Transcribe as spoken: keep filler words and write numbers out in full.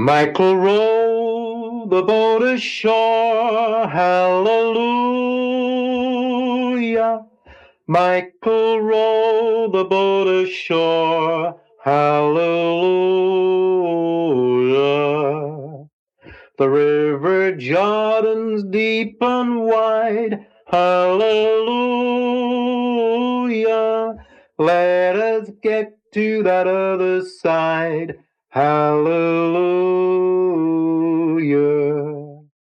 Michael row the boat ashore, hallelujah. Michael row the boat ashore, hallelujah. The river Jordan's deep and wide, hallelujah. Let us get to that other side, hallelujah.